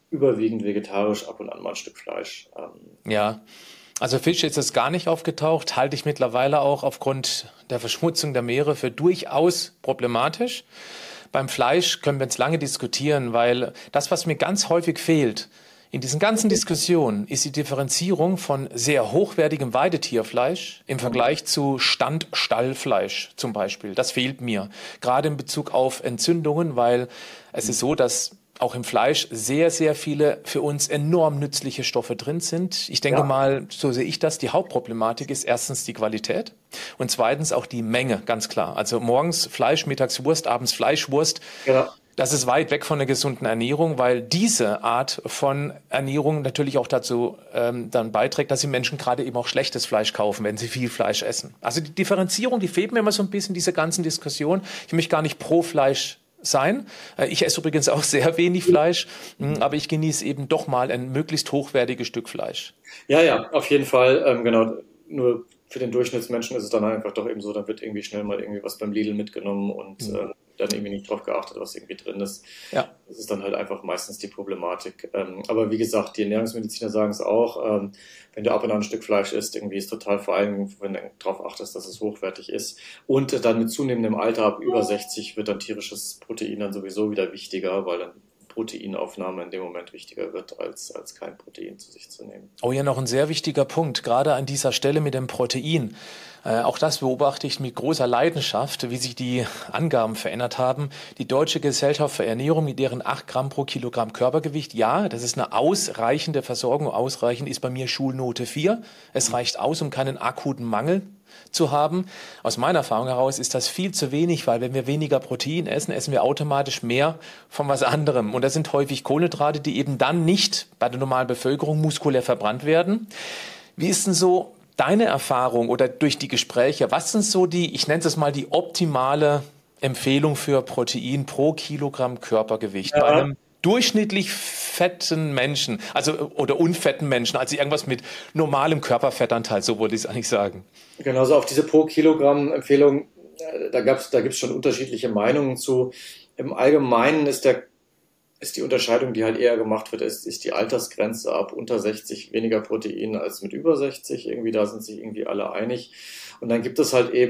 überwiegend vegetarisch, ab und an mal ein Stück Fleisch. Ja. Also Fisch ist es gar nicht aufgetaucht, halte ich mittlerweile auch aufgrund der Verschmutzung der Meere für durchaus problematisch. Beim Fleisch können wir jetzt lange diskutieren, weil das, was mir ganz häufig fehlt in diesen ganzen Diskussionen, ist die Differenzierung von sehr hochwertigem Weidetierfleisch im Vergleich zu Standstallfleisch zum Beispiel. Das fehlt mir, gerade in Bezug auf Entzündungen, weil es ist so, dass auch im Fleisch sehr, sehr viele für uns enorm nützliche Stoffe drin sind. Ich denke mal, so sehe ich das, die Hauptproblematik ist erstens die Qualität und zweitens auch die Menge, ganz klar. Also morgens Fleisch, mittags Wurst, abends Fleischwurst. Ja. Das ist weit weg von der gesunden Ernährung, weil diese Art von Ernährung natürlich auch dazu dann beiträgt, dass die Menschen gerade eben auch schlechtes Fleisch kaufen, wenn sie viel Fleisch essen. Also die Differenzierung, die fehlt mir immer so ein bisschen, diese ganzen Diskussionen. Ich möchte gar nicht pro Fleisch sein. Ich esse übrigens auch sehr wenig Fleisch, aber ich genieße eben doch mal ein möglichst hochwertiges Stück Fleisch. Ja, auf jeden Fall. Genau. Nur für den Durchschnittsmenschen ist es dann einfach doch eben so, dann wird irgendwie schnell mal irgendwie was beim Lidl mitgenommen und dann irgendwie nicht drauf geachtet, was irgendwie drin ist. Ja. Das ist dann halt einfach meistens die Problematik. Aber wie gesagt, die Ernährungsmediziner sagen es auch, wenn du ab und an ein Stück Fleisch isst, irgendwie ist total, vor allem, wenn du darauf achtest, dass es hochwertig ist. Und dann mit zunehmendem Alter, ab über 60, wird dann tierisches Protein dann sowieso wieder wichtiger, weil dann Proteinaufnahme in dem Moment wichtiger wird, als kein Protein zu sich zu nehmen. Oh ja, noch ein sehr wichtiger Punkt, gerade an dieser Stelle mit dem Protein. Auch das beobachte ich mit großer Leidenschaft, wie sich die Angaben verändert haben. Die Deutsche Gesellschaft für Ernährung mit deren 8 Gramm pro Kilogramm Körpergewicht, ja, das ist eine ausreichende Versorgung. Ausreichend ist bei mir Schulnote 4. Es reicht aus, um keinen akuten Mangel zu haben. Aus meiner Erfahrung heraus ist das viel zu wenig, weil wenn wir weniger Protein essen, essen wir automatisch mehr von was anderem. Und das sind häufig Kohlenhydrate, die eben dann nicht bei der normalen Bevölkerung muskulär verbrannt werden. Wie ist denn so deine Erfahrung oder durch die Gespräche, was sind so die, ich nenne es mal die optimale Empfehlung für Protein pro Kilogramm Körpergewicht bei einem durchschnittlich fetten Menschen, also oder unfetten Menschen, also irgendwas mit normalem Körperfettanteil, so wollte ich es eigentlich sagen. Genau, so auf diese pro Kilogramm Empfehlung, da gibt's schon unterschiedliche Meinungen zu. Im Allgemeinen ist die Unterscheidung, die halt eher gemacht wird, ist die Altersgrenze ab unter 60 weniger Protein als mit über 60. Irgendwie, da sind sich irgendwie alle einig. Und dann gibt es halt eben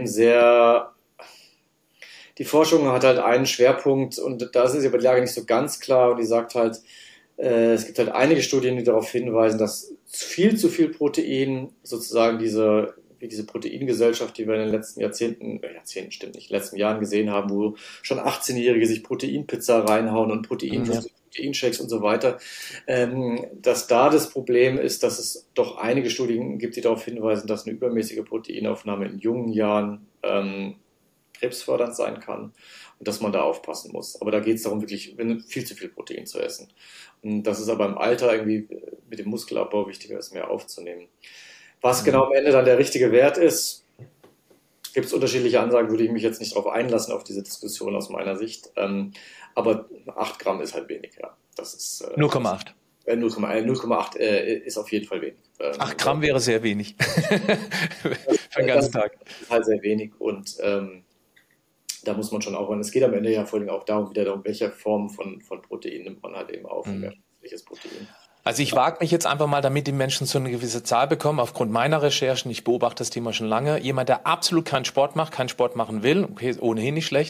die Forschung hat halt einen Schwerpunkt und da ist aber die Lage nicht so ganz klar und die sagt halt, es gibt halt einige Studien, die darauf hinweisen, dass viel zu viel Protein sozusagen diese Proteingesellschaft, die wir in den letzten Jahrzehnten stimmt nicht, in den letzten Jahren gesehen haben, wo schon 18-Jährige sich Proteinpizza reinhauen und Proteinshakes und so weiter, dass da das Problem ist, dass es doch einige Studien gibt, die darauf hinweisen, dass eine übermäßige Proteinaufnahme in jungen Jahren krebsfördernd sein kann und dass man da aufpassen muss. Aber da geht es darum, wirklich viel zu viel Protein zu essen. Und das ist aber im Alter irgendwie mit dem Muskelabbau wichtiger ist, mehr aufzunehmen. Was genau am Ende dann der richtige Wert ist, gibt es unterschiedliche Ansagen, würde ich mich jetzt nicht darauf einlassen, auf diese Diskussion aus meiner Sicht. Aber 8 Gramm ist halt wenig, ja. Das ist 0,8. 0,8 ist auf jeden Fall wenig. 8 Gramm wäre sehr wenig. Für den ganzen Tag. Das ist halt sehr wenig und da muss man schon aufhören. Es geht am Ende ja vor allem auch darum, welche Form von Protein nimmt man halt eben auf, welches Protein. Also ich wage mich jetzt einfach mal, damit die Menschen so eine gewisse Zahl bekommen, aufgrund meiner Recherchen, ich beobachte das Thema schon lange, jemand, der absolut keinen Sport macht, keinen Sport machen will, okay, ohnehin schlecht,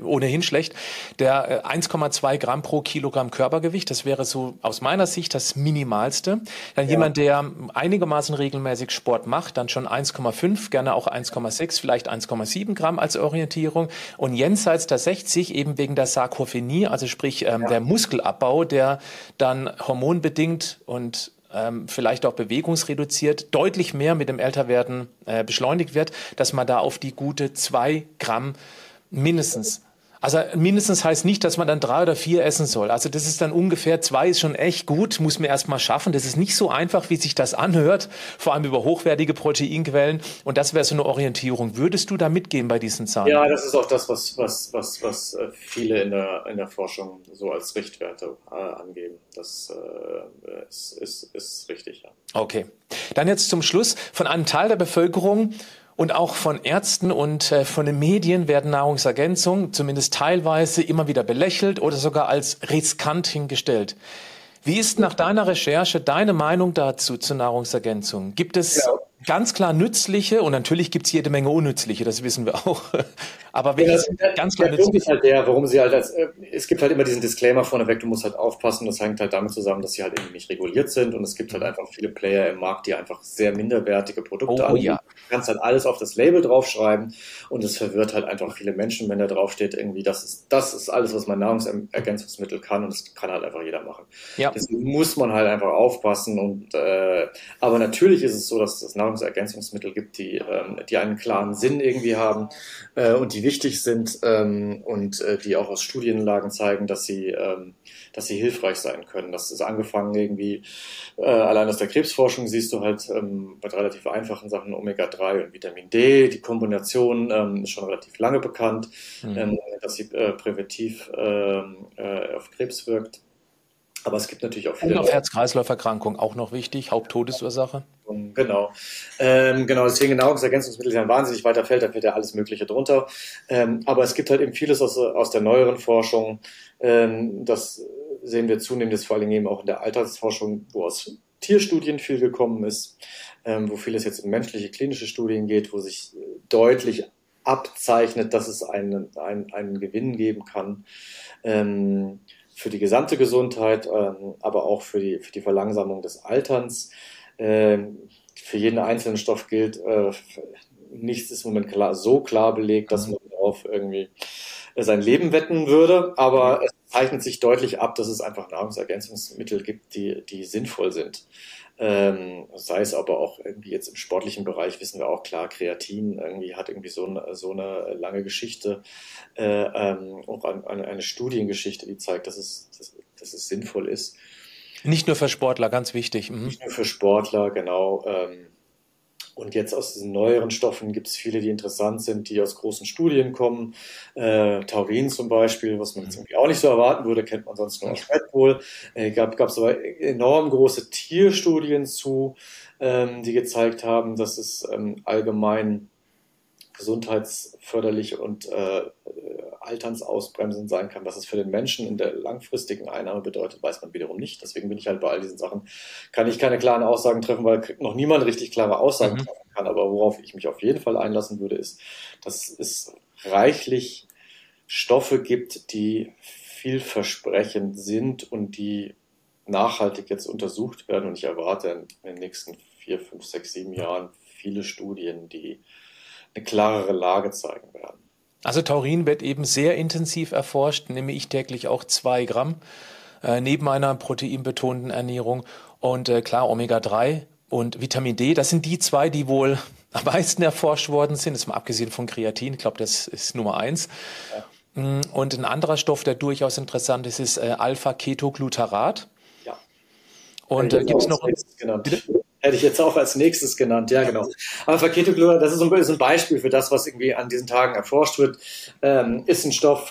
der 1,2 Gramm pro Kilogramm Körpergewicht, das wäre so aus meiner Sicht das Minimalste. Dann jemand, der einigermaßen regelmäßig Sport macht, dann schon 1,5, gerne auch 1,6, vielleicht 1,7 Gramm als Orientierung. Und jenseits der 60 eben wegen der Sarkophenie, also sprich der Muskelabbau, der dann hormonbedingt und vielleicht auch bewegungsreduziert deutlich mehr mit dem Älterwerden beschleunigt wird, dass man da auf die gute 2 Gramm mindestens. Also mindestens heißt nicht, dass man dann 3 oder 4 essen soll. Also das ist dann ungefähr 2 ist schon echt gut, muss man erst mal schaffen. Das ist nicht so einfach, wie sich das anhört, vor allem über hochwertige Proteinquellen. Und das wäre so eine Orientierung. Würdest du da mitgehen bei diesen Zahlen? Ja, das ist auch das, was viele in der Forschung so als Richtwerte angeben. Das ist richtig, ja. Okay. Dann jetzt zum Schluss von einem Teil der Bevölkerung und auch von Ärzten und von den Medien werden Nahrungsergänzungen zumindest teilweise immer wieder belächelt oder sogar als riskant hingestellt. Wie ist nach deiner Recherche deine Meinung dazu zur Nahrungsergänzung? Gibt es Ja. ganz klar nützliche und natürlich gibt es jede Menge unnützliche, das wissen wir auch. Aber Ja, welche sind ganz klar der Punkt ist nützlich? halt der, warum sie halt es gibt halt immer diesen Disclaimer vorneweg, du musst halt aufpassen, das hängt halt damit zusammen, dass sie halt irgendwie nicht reguliert sind und es gibt halt einfach viele Player im Markt, die einfach sehr minderwertige Produkte Oh anbieten. ja. Du kannst halt alles auf das Label draufschreiben und es verwirrt halt einfach viele Menschen, wenn da draufsteht, irgendwie, das ist alles, was mein Nahrungsergänzungsmittel kann und das kann halt einfach jeder machen. Ja. Deswegen muss man halt einfach aufpassen aber natürlich ist es so, dass es Nahrungsergänzungsmittel gibt, die einen klaren Sinn irgendwie haben und die wichtig sind die auch aus Studienlagen zeigen, dass sie hilfreich sein können. Das ist angefangen irgendwie, allein aus der Krebsforschung siehst du halt bei relativ einfachen Sachen Omega-3 und Vitamin D. Die Kombination ist schon relativ lange bekannt, dass sie präventiv auf Krebs wirkt. Aber es gibt natürlich auch viele Und auf Leute. Herz-Kreislauf-Erkrankungen auch noch wichtig, Haupttodesursache. Genau. Genau, deswegen Nahrungsergänzungsmittel ist ja ein wahnsinnig weiter Feld, da fällt ja alles Mögliche drunter. Aber es gibt halt eben vieles aus der neueren Forschung. Das sehen wir zunehmend jetzt vor allem eben auch in der Altersforschung, wo aus Tierstudien viel gekommen ist, wo vieles jetzt in menschliche klinische Studien geht, wo sich deutlich abzeichnet, dass es einen Gewinn geben kann. Für die gesamte Gesundheit, aber auch für die Verlangsamung des Alterns. Für jeden einzelnen Stoff gilt, nichts ist im Moment so klar belegt, dass man darauf irgendwie sein Leben wetten würde, aber es zeichnet sich deutlich ab, dass es einfach Nahrungsergänzungsmittel gibt, die sinnvoll sind. Sei es aber auch irgendwie jetzt im sportlichen Bereich, wissen wir auch klar, Kreatin irgendwie hat irgendwie so eine lange Geschichte, auch eine Studiengeschichte, die zeigt, dass es sinnvoll ist. Nicht nur für Sportler, ganz wichtig. Nicht nur für Sportler, genau. Und jetzt aus diesen neueren Stoffen gibt es viele, die interessant sind, die aus großen Studien kommen. Taurin zum Beispiel, was man jetzt irgendwie auch nicht so erwarten würde, kennt man sonst nur aus Red Bull. Gab es aber enorm große Tierstudien zu, die gezeigt haben, dass es allgemein gesundheitsförderlich und alternsausbremsend sein kann. Was es für den Menschen in der langfristigen Einnahme bedeutet, weiß man wiederum nicht. Deswegen bin ich halt bei all diesen Sachen, kann ich keine klaren Aussagen treffen, weil noch niemand richtig klare Aussagen treffen kann. Aber worauf ich mich auf jeden Fall einlassen würde, ist, dass es reichlich Stoffe gibt, die vielversprechend sind und die nachhaltig jetzt untersucht werden. Und ich erwarte in den nächsten 4, 5, 6, 7 Jahren viele Studien, die eine klarere Lage zeigen werden. Also Taurin wird eben sehr intensiv erforscht, nehme ich täglich auch 2 Gramm, neben einer proteinbetonten Ernährung. Und klar, Omega-3 und Vitamin D, das sind die 2, die wohl am meisten erforscht worden sind, jetzt mal abgesehen von Kreatin, ich glaube, das ist Nummer 1. Ja. Und ein anderer Stoff, der durchaus interessant ist, ist Alpha-Ketoglutarat. Ja. Und gibt es noch... Hätte ich jetzt auch als nächstes genannt, ja genau. Alpha-Ketoglutarat, das ist ein Beispiel für das, was irgendwie an diesen Tagen erforscht wird, ist ein Stoff,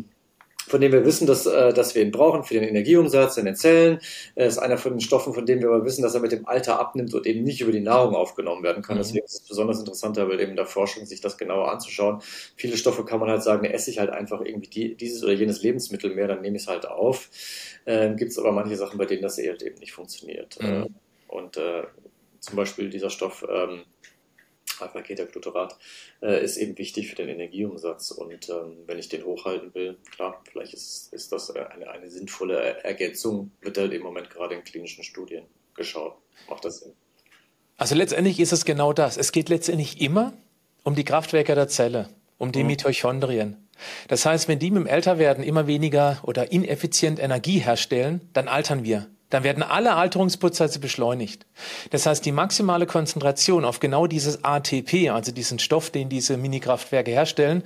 von dem wir wissen, dass wir ihn brauchen für den Energieumsatz in den Zellen. Ist einer von den Stoffen, von denen wir aber wissen, dass er mit dem Alter abnimmt und eben nicht über die Nahrung aufgenommen werden kann. Deswegen ist es besonders interessant, aber eben in der Forschung sich das genauer anzuschauen. Viele Stoffe kann man halt sagen, esse ich halt einfach irgendwie dieses oder jenes Lebensmittel mehr, dann nehme ich es halt auf. Gibt es aber manche Sachen, bei denen das halt eben nicht funktioniert. Und zum Beispiel dieser Stoff Alpha-Ketoglutarat ist eben wichtig für den Energieumsatz. Und wenn ich den hochhalten will, klar, vielleicht ist das eine sinnvolle Ergänzung, wird halt im Moment gerade in klinischen Studien geschaut. Macht das Sinn? Also letztendlich ist es genau das. Es geht letztendlich immer um die Kraftwerke der Zelle, um die Mitochondrien. Das heißt, wenn die mit dem Älterwerden immer weniger oder ineffizient Energie herstellen, dann altern wir. Dann werden alle Alterungsprozesse beschleunigt. Das heißt, die maximale Konzentration auf genau dieses ATP, also diesen Stoff, den diese Minikraftwerke herstellen,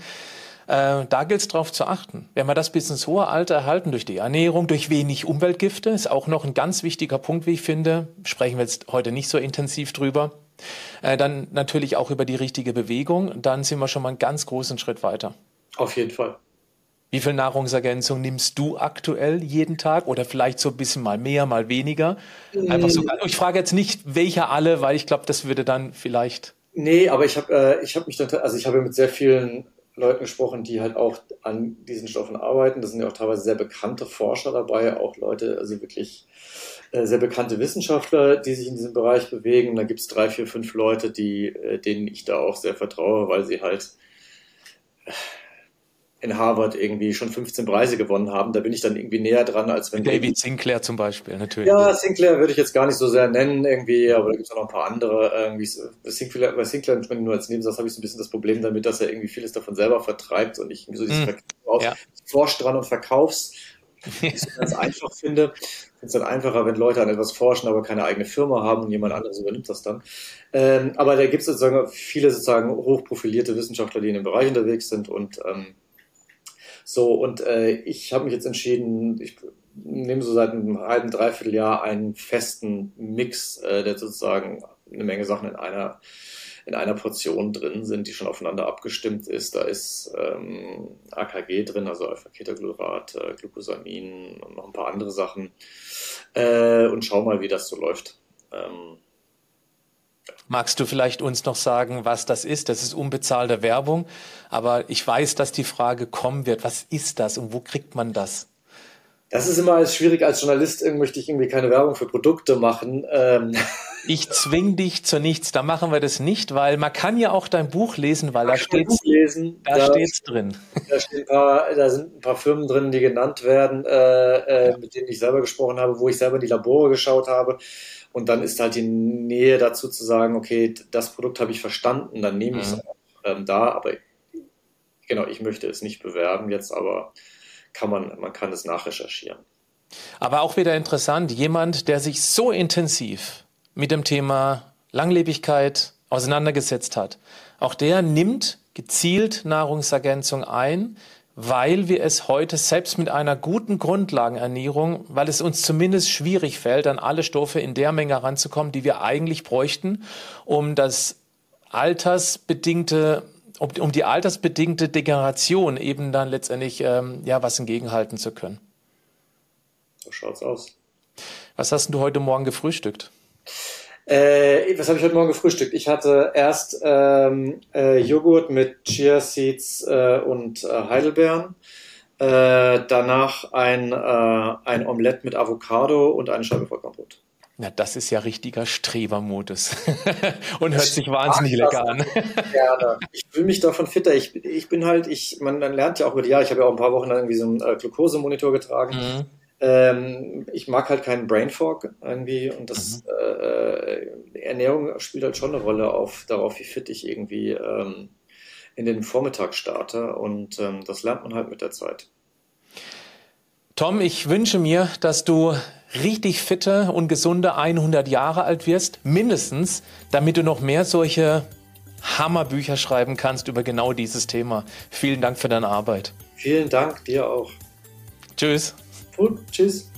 da gilt es darauf zu achten. Wenn wir das bis ins hohe Alter erhalten, durch die Ernährung, durch wenig Umweltgifte, ist auch noch ein ganz wichtiger Punkt, wie ich finde, sprechen wir jetzt heute nicht so intensiv drüber, dann natürlich auch über die richtige Bewegung, dann sind wir schon mal einen ganz großen Schritt weiter. Auf jeden Fall. Wie viel Nahrungsergänzung nimmst du aktuell jeden Tag oder vielleicht so ein bisschen mal mehr, mal weniger? Einfach so. Ich frage jetzt nicht, welche alle, weil ich glaube, das würde dann vielleicht... Nee, aber ich habe mich dann, also ich habe mit sehr vielen Leuten gesprochen, die halt auch an diesen Stoffen arbeiten. Das sind ja auch teilweise sehr bekannte Forscher dabei, auch Leute, also wirklich sehr bekannte Wissenschaftler, die sich in diesem Bereich bewegen. Und da gibt es 3, 4, 5 Leute, denen ich da auch sehr vertraue, weil sie halt in Harvard irgendwie schon 15 Preise gewonnen haben. Da bin ich dann irgendwie näher dran, als wenn David Sinclair zum Beispiel, natürlich. Ja, Sinclair würde ich jetzt gar nicht so sehr nennen irgendwie, aber da gibt es auch noch ein paar andere. Bei Sinclair, nur als Nebensatz habe ich so ein bisschen das Problem damit, dass er irgendwie vieles davon selber vertreibt und ich so dieses Forsch dran und verkaufs nicht so ganz einfach finde. Ich finde es dann einfacher, wenn Leute an etwas forschen, aber keine eigene Firma haben und jemand anderes übernimmt das dann. Aber da gibt es sozusagen viele sozusagen hochprofilierte Wissenschaftler, die in dem Bereich unterwegs sind und ich habe mich jetzt entschieden, ich nehme so seit einem halben, dreiviertel Jahr einen festen Mix, der sozusagen eine Menge Sachen in einer Portion drin sind, die schon aufeinander abgestimmt ist. Da ist AKG drin, also Alpha-Ketoglucurat, Glucosamin und noch ein paar andere Sachen. Und schau mal, wie das so läuft. Magst du vielleicht uns noch sagen, was das ist? Das ist unbezahlte Werbung, aber ich weiß, dass die Frage kommen wird, was ist das und wo kriegt man das? Das ist immer schwierig, als Journalist möchte ich irgendwie keine Werbung für Produkte machen. Ich zwing dich zu nichts, da machen wir das nicht, weil man kann ja auch dein Buch lesen, weil da steht's drin. Da sind ein paar Firmen drin, die genannt werden, mit denen ich selber gesprochen habe, wo ich selber in die Labore geschaut habe. Und dann ist halt die Nähe dazu zu sagen, okay, das Produkt habe ich verstanden, dann nehme ich es auch aber genau, ich möchte es nicht bewerben jetzt, aber man kann es nachrecherchieren. Aber auch wieder interessant, jemand, der sich so intensiv mit dem Thema Langlebigkeit auseinandergesetzt hat, auch der nimmt gezielt Nahrungsergänzung ein, weil wir es heute selbst mit einer guten Grundlagenernährung, weil es uns zumindest schwierig fällt, an alle Stoffe in der Menge ranzukommen, die wir eigentlich bräuchten, um die altersbedingte Degeneration eben dann letztendlich was entgegenhalten zu können. So schaut's aus. Was hast du heute Morgen gefrühstückt? Was habe ich heute Morgen gefrühstückt? Ich hatte erst Joghurt mit Chia Seeds und Heidelbeeren. Danach ein Omelett mit Avocado und eine Scheibe Vollkornbrot. Na, das ist ja richtiger Strebermodus und hört sich wahnsinnig lecker an. Gerne. Ich fühle mich davon fitter. Man lernt ja auch über die Jahre, ich habe ja auch ein paar Wochen lang irgendwie so einen Glukosemonitor getragen. Ich mag halt keinen Brain Fog irgendwie und Ernährung spielt halt schon eine Rolle darauf, wie fit ich irgendwie in den Vormittag starte und das lernt man halt mit der Zeit. Tom, ich wünsche mir, dass du richtig fitte und gesunde 100 Jahre alt wirst, mindestens, damit du noch mehr solche Hammerbücher schreiben kannst über genau dieses Thema. Vielen Dank für deine Arbeit. Vielen Dank, dir auch. Tschüss. Gut, tschüss.